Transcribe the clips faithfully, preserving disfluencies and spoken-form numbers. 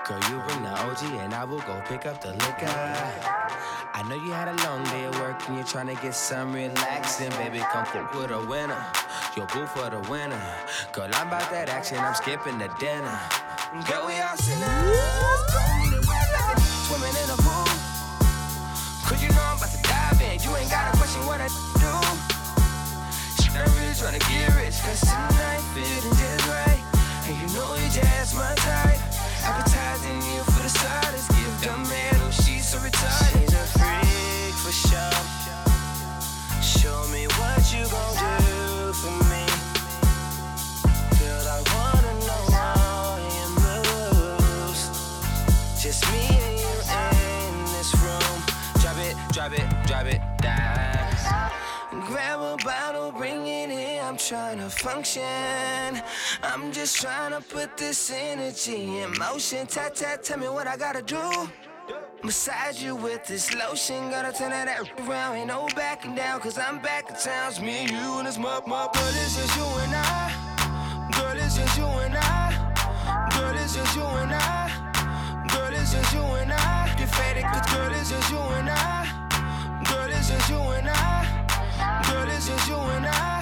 Girl, you bring the O G and I will go pick up the liquor. I know you had a long day of work and you're trying to get some relaxing. Baby, come fuck with a winner. Your boo for the winner. Girl, I'm about that action, I'm skipping the dinner. Girl, we all sinners. Don't need to wet like a swimming in a pool. Cause you know I'm about to dive in. You ain't gotta question what I do. Shit, I'm really trying to get rich. Cause tonight feeling just right. And you know you just my type. Appetizing you for the side. Let's give them man who she's so retarded. She's a freak for sure. Show me what you gon' do for me. Girl, I wanna know all your moves. Just me and you in this room. Drop it, drop it, drop it down. Grab a bottle, bring it in. I'm tryna function. I'm just tryna put this energy in motion. Tat tat, tell me what I gotta do. Massage you with this lotion. Gotta turn that around, ain't no backing down. Cause I'm back in town, it's me and you and it's my, my. Girl, it's just you and I. Girl, it's just you and I. Girl, it's just you and I. Girl, it's just you and I. Get faded, cause girl, it's just you and I. Girl, it's just you and I. Girl, it's just you and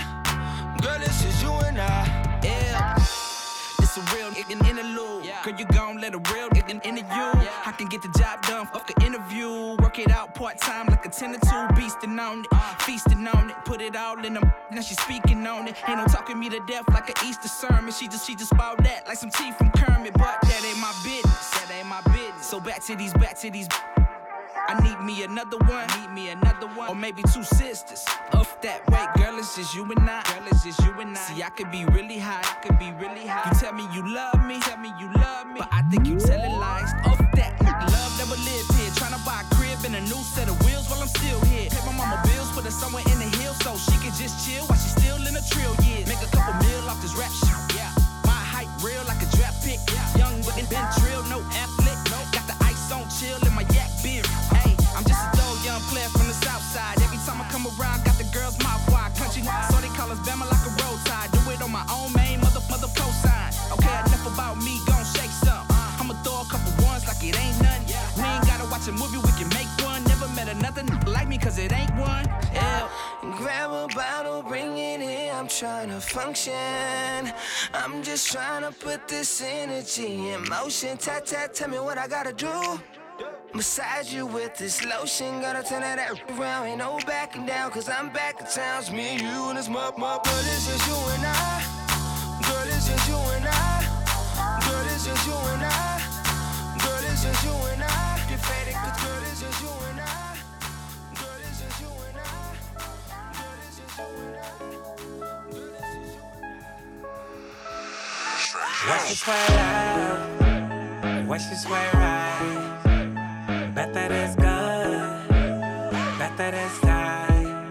I. Girl, it's just you and I. Yeah. It's a real nigga interlude. Yeah. Girl, you gon' let a real nigga into you. Yeah. I can get the job done, fuck the interview. Work it out part-time like a ten to two. Beastin' on it, uh. feasting on it. Put it all in them, now she speaking on it. Ain't no talking me to death like an Easter sermon. She just, she just bought that like some tea from Kermit. But that ain't my business, that ain't my business. So back to these, back to these. I need me another one, need me another one, or maybe two sisters. Off that way, girl, it's just you and I. Girl, it's just you and I. See, I could be really high, I could be really high. You tell me you love me, tell me you love me, but I think you telling lies. Off that, love never lived here. Tryna buy a crib and a new set of wheels while I'm still here. Pay my mama bills, put her somewhere in the hills so she can just chill while she still in a trill years. Make a couple mil off this rap shit. Yeah, my hype real like a draft pick. Yeah. Young but been trill, no athlete. No. Got the ice on chill in my yak beard. I'm just a dope young player from the south side. Every time I come around, got the girls mouth wide. Country, so they call us Bama like a road tide. Do it on my own main mother, mother cosign. Okay, enough about me, gon' shake some. I'ma throw a couple ones like it ain't nothing. We ain't gotta watch a movie, we can make one. Never met another nigga like me, cause it ain't one. Yeah. Grab a bottle, bring it in. I'm tryna function. I'm just tryna put this energy in motion. Tat tat, tell me what I gotta do. Massage you with this lotion. Gotta turn that around, ain't no backing down. Cause I'm back in town, it's me and you and it's my, my. Girl, it's just you and I. Girl, it's just you and I. Girl, it's just you and I. Girl, it's just you and I. Get faded, cause girl, it's just you and I. Girl, it's just you and I. Girl, it's just you and I. Girl, it's just you and I. Watch you swear out. Watch you swear right. Bet that it's good, bet that it's time.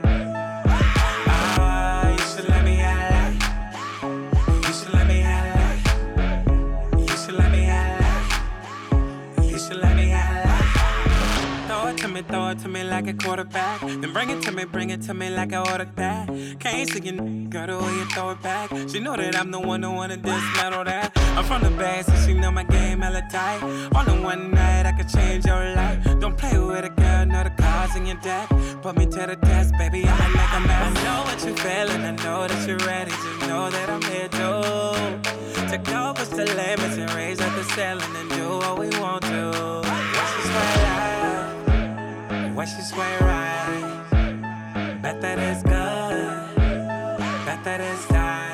Oh, you should let me have it. You should let me have it. You should let me have it. You should let me have it. Throw it to me, throw it to me like a quarterback. Then bring it to me, bring it to me like I ordered that. Can't see you, girl, the way you throw it back. She know that I'm the one who wanna dismantle that. I'm from the bag, so she know my game hella tight. On the one night, I could change your life. Don't play with a girl, know the cards in your deck. Put me to the test, baby, I'ma make a mess. I know what you're feeling, I know that you're ready. Just know that I'm here too. To go push the limits and raise up the ceiling and do what we want to. Watch you swear out, watch you swear right. Bet that it's good, bet that it's time.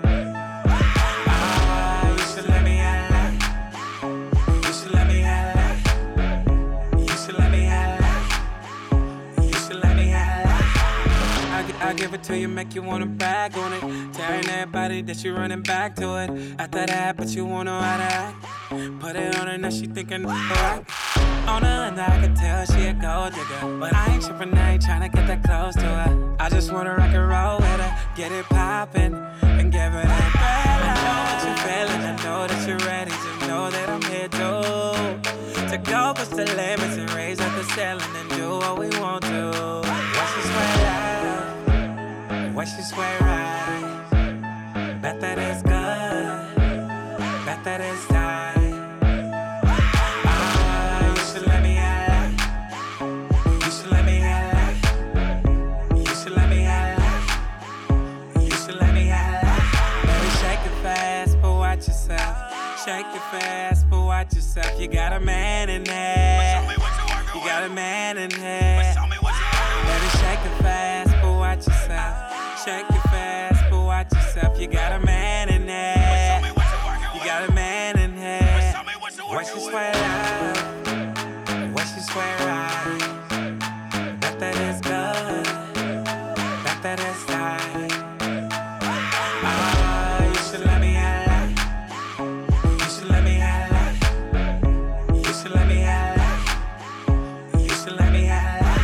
I'll give it to you, make you wanna brag on it. Telling everybody that you're running back to it. After that, but you wanna how to act. Put it on her, now she thinking alright. On her and I can tell she a gold digger. But I ain't trippin', I ain't tryna get that close to her. I just wanna rock and roll with her. Get it poppin' and give her that bad. I know what you're feeling, I know that you're ready. Just know that I'm here too. To go push the limits and raise up the ceiling and do what we want to. Watch you swear out, watch you swear right. Bet that it's good, bet that it's time. shake it fast, but watch yourself. You got a man in there. You got a man in there. Baby, shake it fast, but watch yourself. Shake it fast, but watch yourself. You got a man in there. You got a man in there. Watch you swear love. Watch you swear right. That that is good. That that is right. Ah, you should let me have life. You should let me have life. You should let me have life. You should let me have life.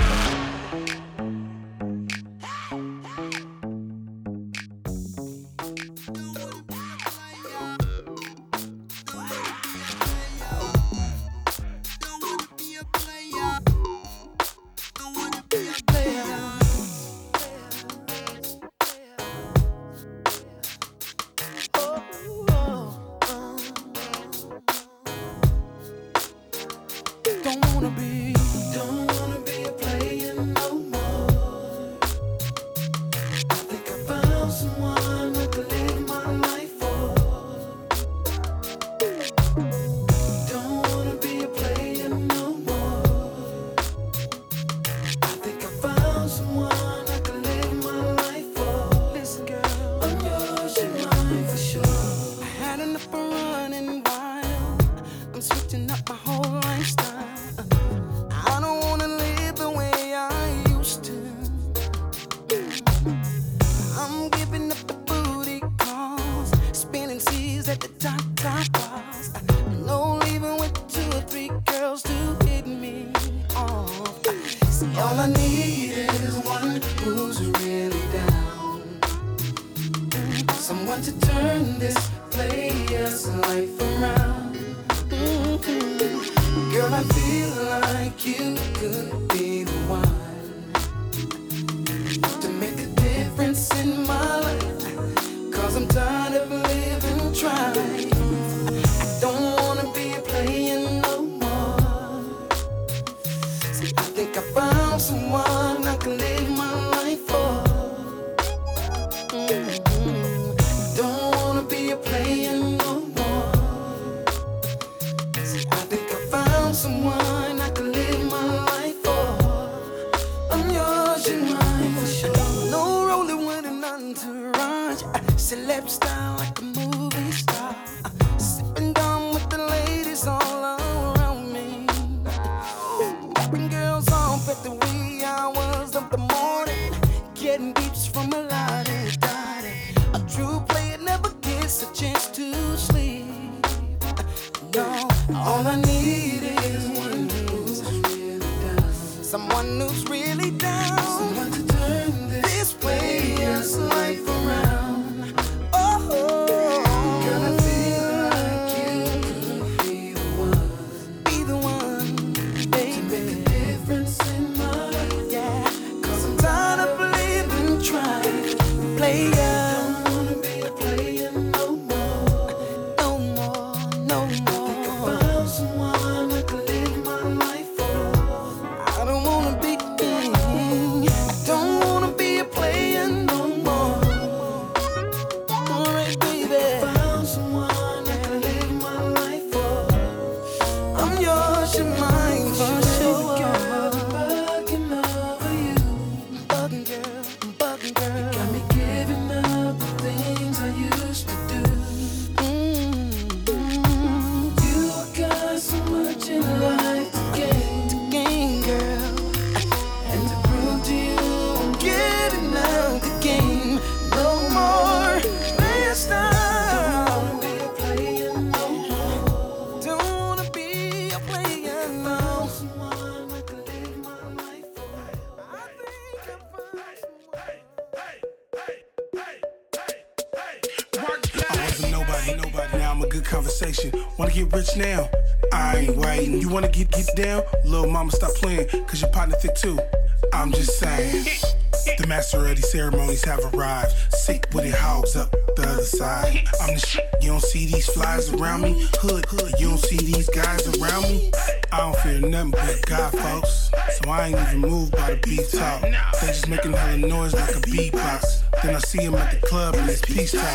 Wanna get rich now? I ain't waiting. You wanna get get down? Lil' mama, stop playing, cause your partner thick too. I'm just saying. The master of these ceremonies have arrived. Sick with it hogs up the other side. I'm the shit. You don't see these flies around me. Hood, hood. You don't see these guys around me. I don't fear nothing but God, folks. So I ain't even moved by the beat talk. They just making hella noise like a beatbox. Then I see him at the club and it's peace talk.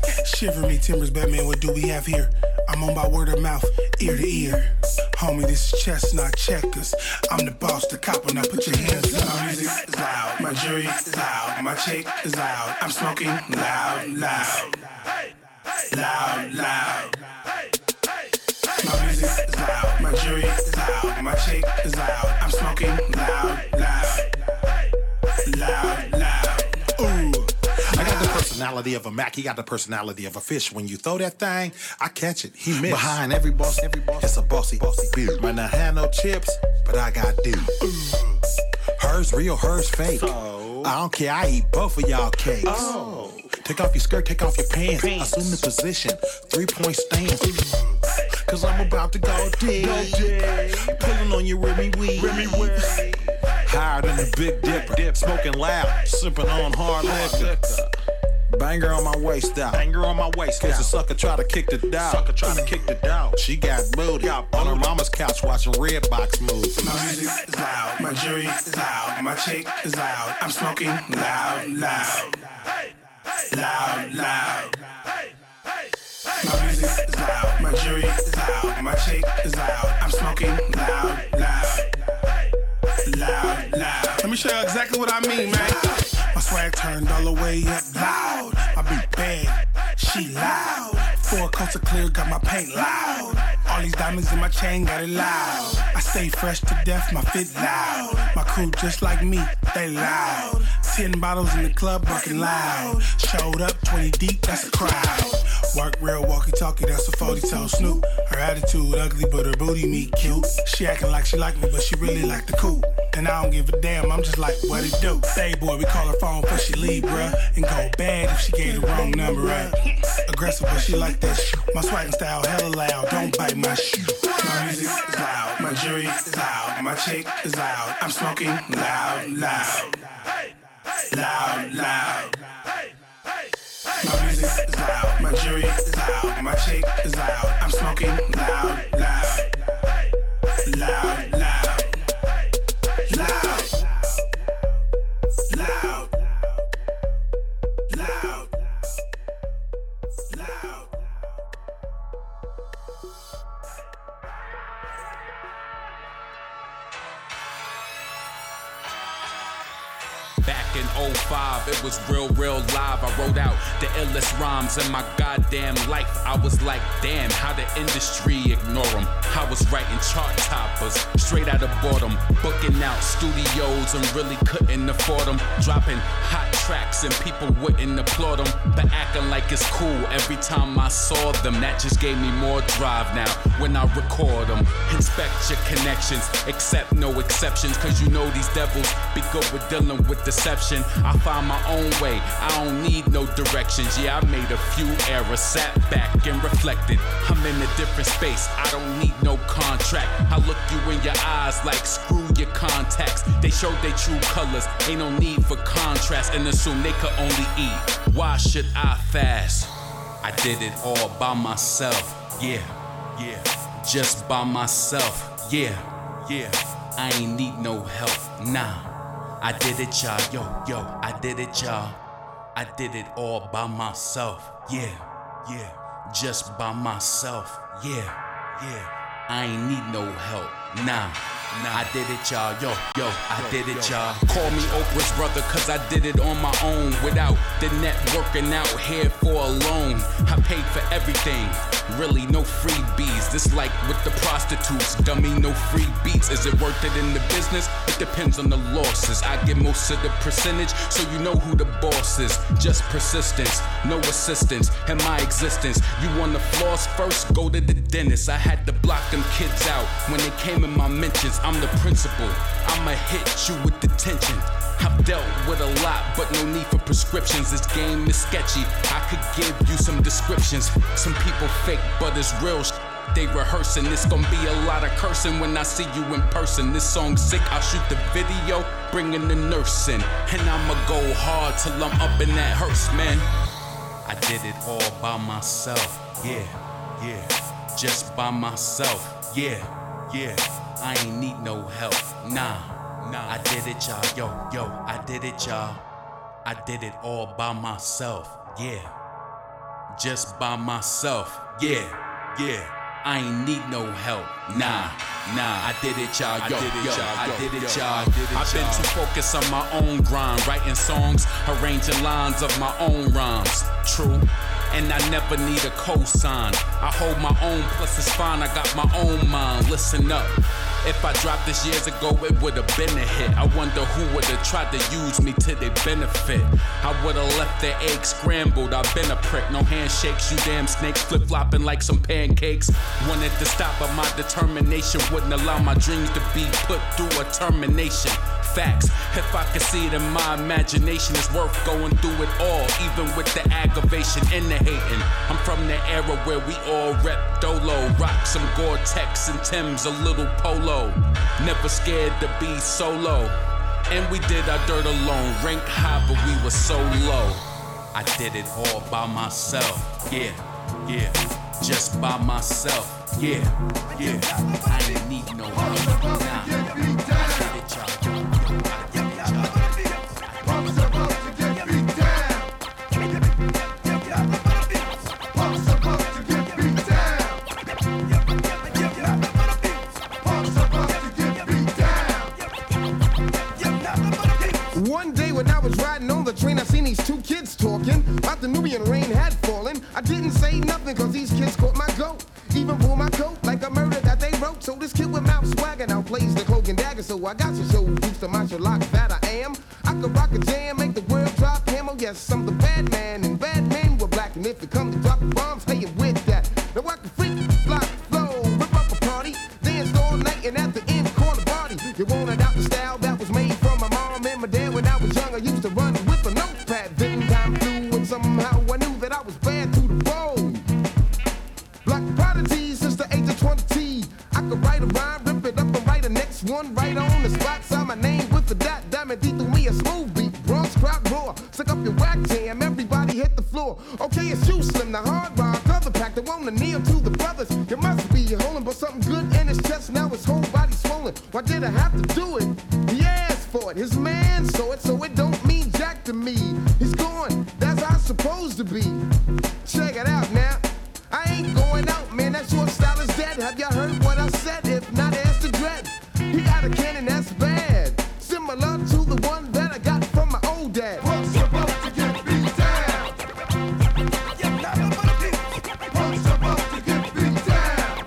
Shiver me timbers, Batman, what do we have here? I'm on by word of mouth, ear to ear. Homie, this is chestnut checkers. I'm the boss, the copper, now put your hands up. My music is loud, my jury is loud, my chick is loud. I'm smoking loud, loud, loud, loud. My music is loud, my jury is loud, my chick is loud. I'm smoking loud, loud, loud, loud. Ooh. I got the personality of a Mac, he got the personality of a fish. When you throw that thing, I catch it, he miss. Behind every boss, every boss, it's a bossy, bossy beard. Might not have no chips, but I got dude. Hers real, hers fake. So? I don't care, I eat both of y'all cakes. Oh. Take off your skirt, take off your pants. pants. Assume the position, three-point stance. Cause I'm about to go deep. Go deep. Pulling on your Remy weed. Remy weed. Higher than the Big Dipper. Dip. Smoking loud, sipping on hard liquor. Banger on my waist out. Banger on my waist out. Cause the sucker try to kick the dog. Sucker try to kick the dog. She got booty. Got on her mama's couch watching Redbox movies. My music is loud. My jury is loud. My chick is loud. I'm smoking loud, loud. Loud, loud. My music is loud. My jury is loud. My chick is loud. I'm smoking loud, loud. Loud, loud. Let me show you exactly what I mean, man. My swag turned all the way up loud. My beat bad, she loud. Four coats of clear, got my paint loud. All these diamonds in my chain, got it loud. I stay fresh to death, my fit loud. My crew just like me, they loud. Ten bottles in the club, working loud. Showed up, twenty deep, that's a crowd. Work real walkie-talkie, that's a forty-toe Snoop. Her attitude ugly, but her booty meat cute. She acting like she like me, but she really like the coupe. And I don't give a damn, I'm just like, what it do? Hey boy, we call her phone before she leave, bruh. And go bad if she gave the wrong number, right? Aggressive, but she like that shit. My swagin' style hella loud, don't bite my shoe. My music is loud, my jury is loud, my chick is loud. I'm smoking loud, loud, loud, loud. My music is loud, my jury is loud, my chick is loud. I'm smoking loud, loud, loud, loud, loud, loud, loud, loud. Back in oh five, it was real, real live. I wrote out the illest rhymes in my goddamn life. I was like, damn, how the industry ignore them. I was writing chart toppers, straight out of boredom. Booking out studios and really couldn't afford them. Dropping hot tracks and people wouldn't applaud them. But acting like it's cool every time I saw them. That just gave me more drive now when I record them. Inspect your connections, accept no exceptions. Cause you know these devils be good with dealing with deception. I find my own way, I don't need no directions. Yeah, I made a few errors, sat back and reflected. I'm in a different space, I don't need no contract. I look you in your eyes like screw your contacts. They show their true colors, ain't no need for contrast. And assume they could only eat, why should I fast? I did it all by myself, yeah, yeah. Just by myself, yeah, yeah. I ain't need no help, nah. I did it, y'all, yo, yo, I did it, y'all. I did it all by myself, yeah, yeah. Just by myself, yeah, yeah. I ain't need no help, nah, nah. I did it, y'all, yo, yo, I did it, y'all. Call me Oprah's brother, cause I did it on my own. Without the net working out here for a loan. I paid for everything, really no freebies. This like with the prostitutes, dummy, no free beats. Is it worth it in the business? It depends on the losses. I get most of the percentage, so you know who the boss is. Just persistence, no assistance in my existence. You wanna floss first, go to the dentist. I had to block them kids out when they came in my mentions. I'm the principal, I'ma hit you with detention. I've dealt with a lot, but no need for prescriptions. This game is sketchy, I could give you some descriptions. Some people fake, but it's real sh- they rehearsing. It's gonna be a lot of cursing when I see you in person. This song's sick, I'll shoot the video, bringing the nurse in. And I'ma go hard till I'm up in that hearse, man. I did it all by myself, yeah, yeah. Just by myself, yeah, yeah. I ain't need no help, nah, nah. I did it, y'all, yo, yo, I did it, y'all. I did it all by myself, yeah, just by myself. Yeah, yeah, I ain't need no help. Nah, nah, I did it, y'all. Yo, yo, I did it, y'all. I've been too focused on my own grind, writing songs, arranging lines of my own rhymes. True. And I never need a cosign. I hold my own, plus it's fine, I got my own mind. Listen up. If I dropped this years ago, it would've been a hit. I wonder who would've tried to use me to their benefit. I would've left their eggs scrambled, I've been a prick. No handshakes, you damn snakes, flip-flopping like some pancakes. Wanted to stop, but my determination wouldn't allow my dreams to be put through a termination. Facts, if I could see it in my imagination, it's worth going through it all, even with the aggravation and the hating. I'm from the era where we all rep Dolo, rock some Gore-Tex and Tim's, a little polo. Never scared to be solo. And we did our dirt alone, rank high, but we were so low. I did it all by myself, yeah, yeah, just by myself, yeah, yeah. I didn't need no help, nah. I did it, y'all. One day when I was riding on the train, I seen these two kids talking about the Nubian rain had fallen. I didn't say nothing cause these kids caught my goat. Even pull my coat like a murder that they wrote. So this kid with mouth swagger now plays the cloak and dagger. So I got to show boots to my Sherlock that I am. I could rock a jam, make the world drop camo. Yes, I'm the bad man and bad men were black. And if it come to dropping bombs, hey, you with that. Now I can freak, fly, flow, rip up a party, dance all night and at the end corner party. You wanted out the style that was made from my mom and my dad. When I was young, I used to run with a notepad. Then time flew and somehow I knew that I was bad to the bone. Black prodigy since the age of twenty. I could write a rhyme, rip it up and write the next one right on the spot. Sign my name with the dot, diamond D through me a smooth beat. Bronx crowd roar, suck up your whack jam, everybody hit the floor. Okay, it's you, Slim, the hard rock, other pack that wanna kneel to the brothers. You must be holding but something good in his chest, now his whole body swollen. Why did I have to do it? He asked for it, his man saw it, so it don't mean jack to me. He's gone, that's how it's supposed to be. Check it out now. I ain't going out, man, that short style is dead. Have you heard what I said? If not, ask the dread. He got a cannon that's bad, similar to the one that I got from my old dad. Punk's about to get beat down. Punk's about to get beat down.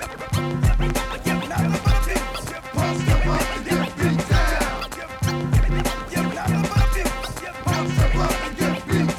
Punk's about to get beat down. Punk's about to get beat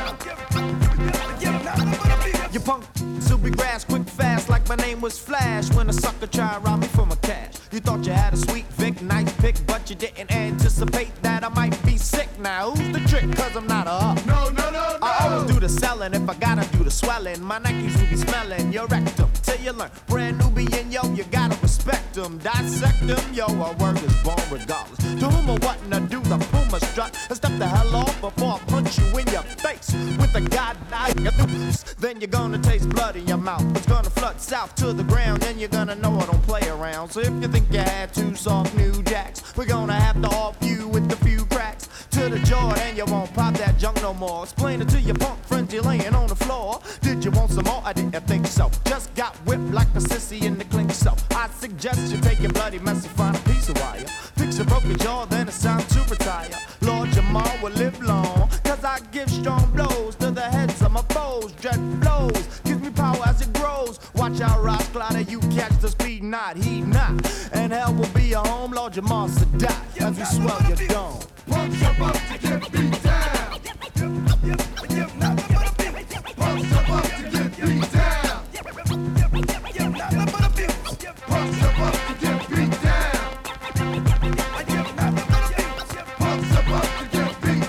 down. You punk. We grass quick fast like my name was Flash. When a sucker try to rob me for my cash, you thought you had a sweet Vic, nice pick, but you didn't anticipate that I might be sick. Now who's the trick? Cause I'm not a up. No, no, no, no. I always do the selling if I gotta do the swelling. My Nikes will be smelling your rectum till you learn. Brand Nubian, yo, you gotta respect them, dissect them, yo. Our word is born regardless. To whom or what and I do the Puma strut and step the hell off before I punch you in your face with a goddamn. Then you're gonna taste blood in your mouth. It's gonna flood south to the ground, and you're gonna know I don't play around. So if you think you had two soft new jacks, we're gonna have to off you with a few cracks to the jaw, and you won't pop that junk no more. Explain it to your punk friends you're laying on the floor. Did you want some more? I didn't think so. Just got whipped like a sissy in the clink. So I suggest you take your bloody mess and find a piece of wire. Fix a broken jaw, then it's time to retire. Lord Jamal will live long, cause I give strong blows to the heads of my foes. Dread blows, gives me power as it grows. Watch out, Ross Glider, you catch the speed, not heed not. And hell will be your home, Lord Jamal Sadat, as we swell your dome. Punk's about to get beat down. Punk's about to get beat down. Punk's about to get beat down. Punk's about to get beat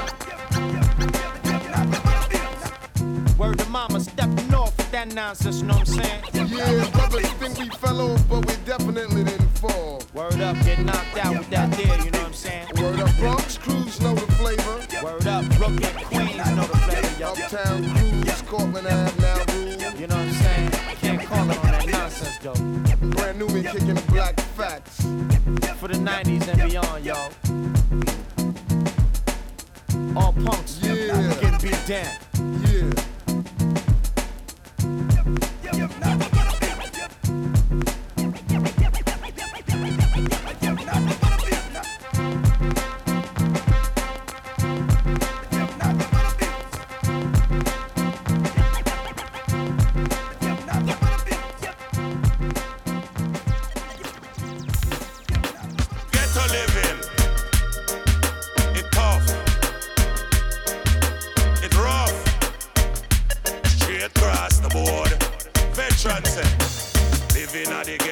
down. Word to mama stepping off with that nonsense, you know what I'm saying? Yeah, brothers think we fell off, but we definitely didn't fall. Word up, get knocked out with that there, you know what I'm saying? Word up, Bronx crews know the flavor. Word up, Brooklyn Queens know the flavor, yo. Uptown crews, Cortland Ave now rule. You know what I'm saying? Can't call it on that nonsense, though. Brand new, me kicking the black facts. For the nineties and beyond, y'all. All punks, yeah, getting beat down. Yeah.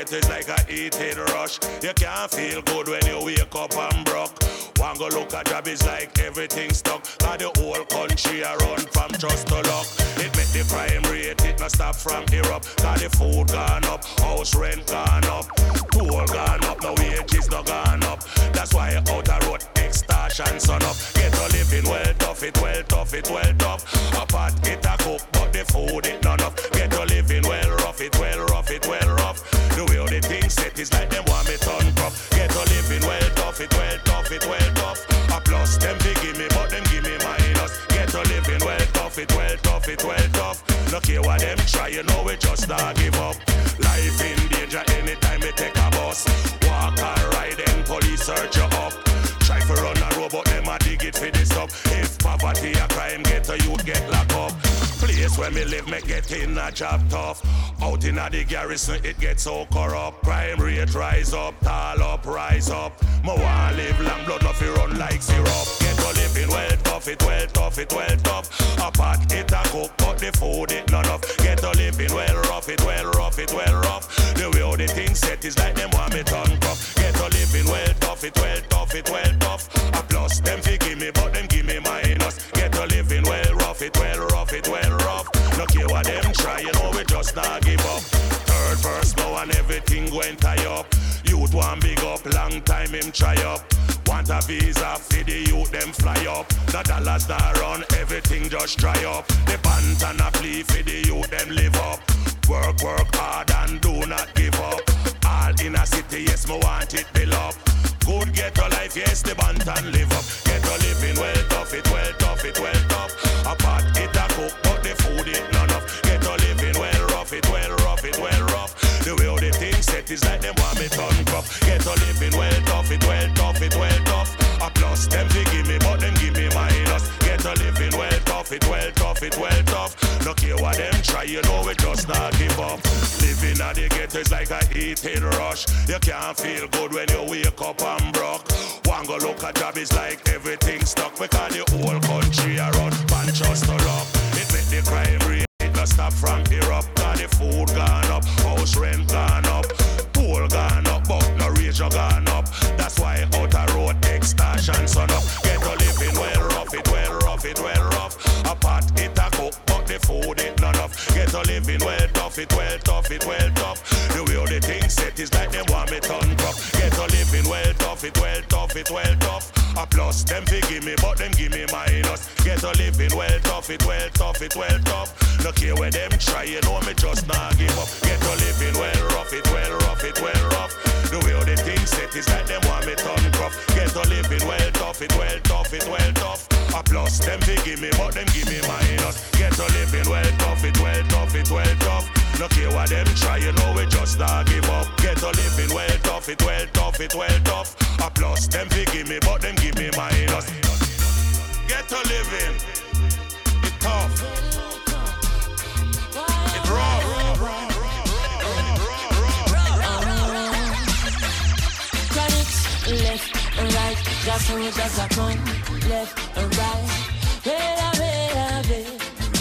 ghetto is like a eating rush. You can't feel good when you wake up and broke. One go look at job is like everything stuck. Cause the whole country a run from trust to luck. It make the crime rate, it not stop from erupt. Cause the food gone up, house rent gone up, toll gone up, no wages no gone up. That's why out the road extortion son up. Get a living well tough, it well tough, it well tough. A pot it a cook, but the food it none up. Get a living well rough, it well rough, it well rough. The way all the things set is like them want me turn rough. Get a living well tough, it well tough, it well tough. A plus them they give me, but them give me minus. Get a living well tough, it well tough, it well tough. Look here what them try, you know we just not give up. Life in danger anytime we take a bus. Walk and ride and police search you up. Try for run a road, but them a dig it for this up. If poverty a crime, get a youth get locked up. Place where me live, me get in a job tough. Out in a the garrison, it gets so corrupt. Crime rate rise up, tall up, rise up. Me want live long, blood no fi run like syrup. Get a living well tough, it well tough, it well tough. A pot it a cook, but the food it none of. Get a living well rough, it well rough, it well rough. The way all the things set is like them want me turn tough. Get a living well tough, it well tough, it well tough. A plus them fi give me, but them give me minus. Get a living well rough, it well rough, it well rough. Look here what them try, you know we just not give up. Third verse now and everything going tie up. Youth want big up, long time him try up. Want a visa for the youth them fly up. The dollars that run, everything just dry up. The band and a plea for the youth them live up. Work, work hard and do not give up. All in a city, yes, me want it build up. Good get a life, yes, the band and live up. Get a living well tough, it well tough, it well tough. A pot it a cook, but the food it none of. Get a living well rough, it well rough, it well rough. The way all the things set is like them want me turn rough. Get a living well tough, it well tough, it well tough. A plus them they give me, but them give me minus. Get a living well tough, it well tough, it well tough. Look here what them try, you know we just not give up. Living at the ghetto is like a eating rush. You can't feel good when you wake up and broke. One go look at job is like everything stuck. Because the whole country around and just to luck. It make the crime rate, it not stop from erupt. Cause the food gone up, house rent gone up, pool gone up, but no rage gone up. That's why out a road extortion son up. Get a living well rough, it well rough, it well rough. A pot it a cook, but the food it none of. Get a living well tough, it well tough, it well tough. The way all the things set is like them want me turn tough. Get a living well tough, it well tough, it well tough. A plus them fi give me, but them give me minus. Get a living well tough, it well tough, it well tough. Look here where them try, you know me just not give up. Get a living well rough, it well rough, it well rough. The way all the things set is like them want me turn rough. Get a living well tough, it well tough, it well tough. A plus them fi give me, but them give me minus. Get a living well tough, it well tough, it well tough. Look here what them try, you know we just not give up. Get a living well tough, it well tough, it well tough. A plus them fi give me, but them give me minus. Get a living, it tough, it raw, raw, raw, raw, left and right, just so just a come, left and right, where where where,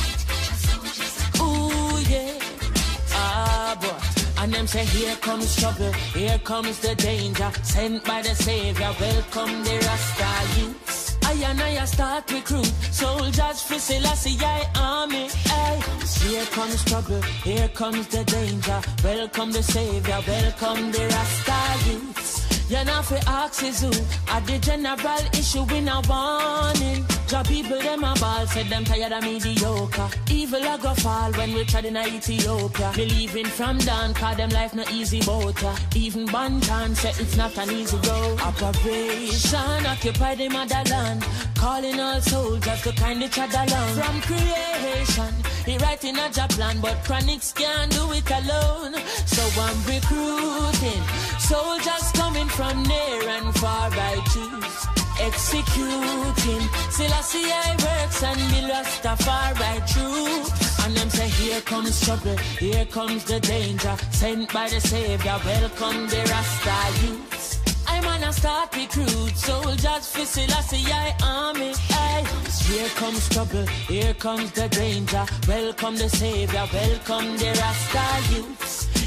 ooh yeah, ah boy, and them say here comes trouble, here comes the danger, sent by the Savior, welcome the Rasta youths. I and I start recruit soldiers for Selassie I army. Ay. Here comes trouble, here comes the danger, welcome the Savior, welcome the Rasta youths. You're not for axes who at the general issue in a warning. Job people them a ball, said them tired of mediocre. Evil a go fall when we tried in Ethiopia. Believing from down, cause them life not easy boat. Even Bantan said it's not an easy road. Operation occupy the motherland, calling all soldiers to kind each other along. From creation, he writing a job plan, but Chronics can't do it alone. So I'm recruiting soldiers coming from near and far I choose. Executing Selassie I works and the Rastafari true. And them say here comes trouble, here comes the danger, sent by the Savior, welcome the Rasta youths. I'm gonna start recruit soldiers for Selassie I army. Aye. Here comes trouble, here comes the danger, welcome the Savior, welcome the Rasta youths.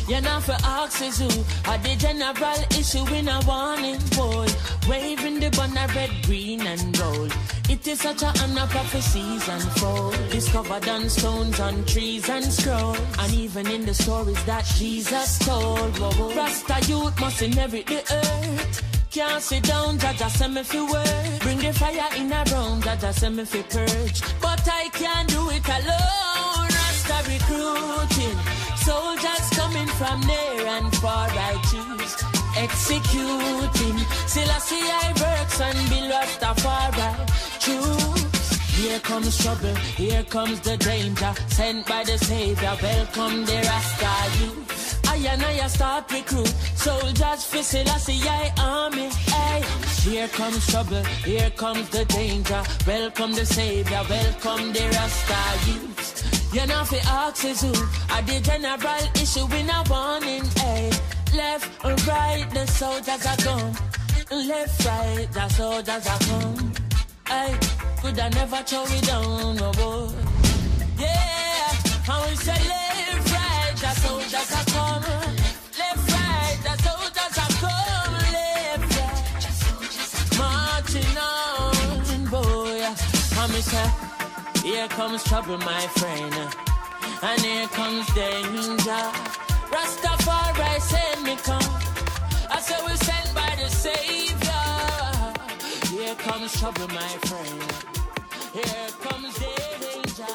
You know for ask is who are the general issue in a warning boy. Waving the banner red, green and gold. It is such a honor prophecies unfold. Discovered on stones, on trees and scrolls. And even in the stories that Jesus told. Whoa, Rasta youth must inherit the earth. Can't sit down, Jaja send me fi work. Bring the fire in a room, Jaja send me fi purge. But I can't do it alone. Rasta recruiting. Soldiers coming from near and far, I choose executing. Selassie I works and be Rastafari. Choose. Here comes trouble, here comes the danger. Sent by the Savior, welcome the Rasta youth. I and I start recruit soldiers for Selassie I army. Hey. Here comes trouble, here comes the danger. Welcome the Savior, welcome the Rasta youth. You know fi ask is who are the general issue in a warning. Hey, left or right, the soldiers are gone. Left, right, the soldiers are come. Hey, could I never throw it down, no boy. Yeah, and we say left, right, the soldiers are come. Left, right, the soldiers are come. Left, right, marching on, boy. And we say, here comes trouble, my friend, and here comes danger. Rastafari send me come. I said we sent by the Savior. Here comes trouble, my friend. Here comes danger.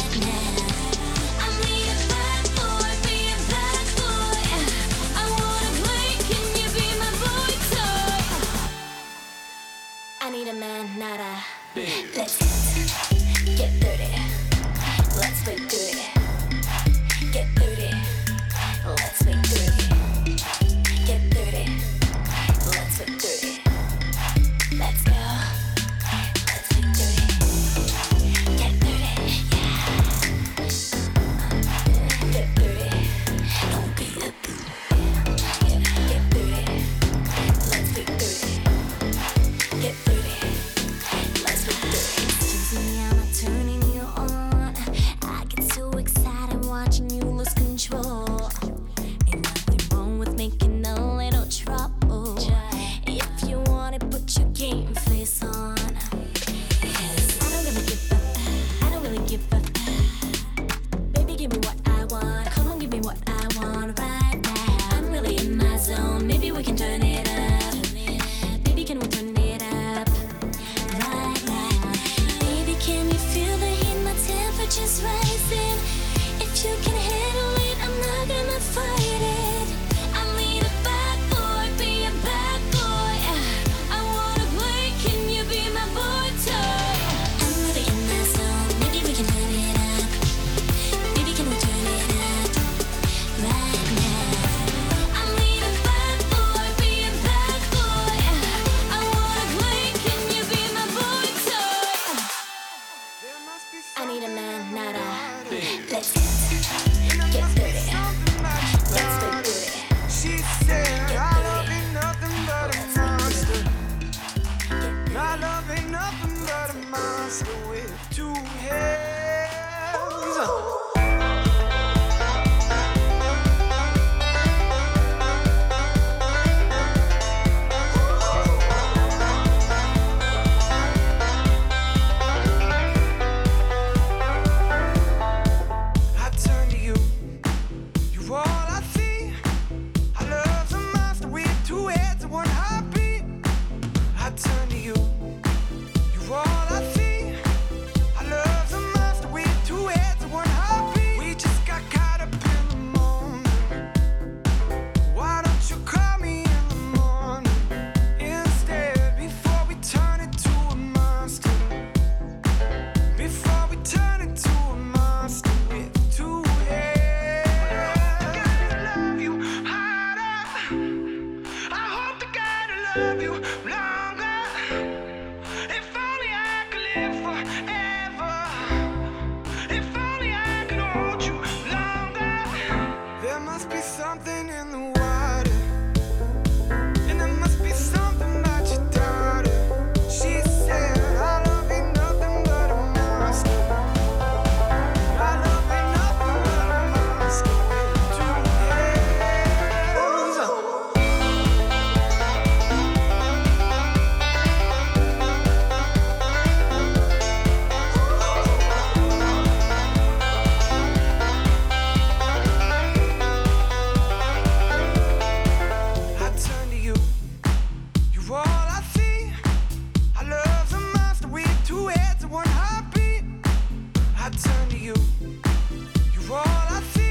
I turn to you. You're all I see.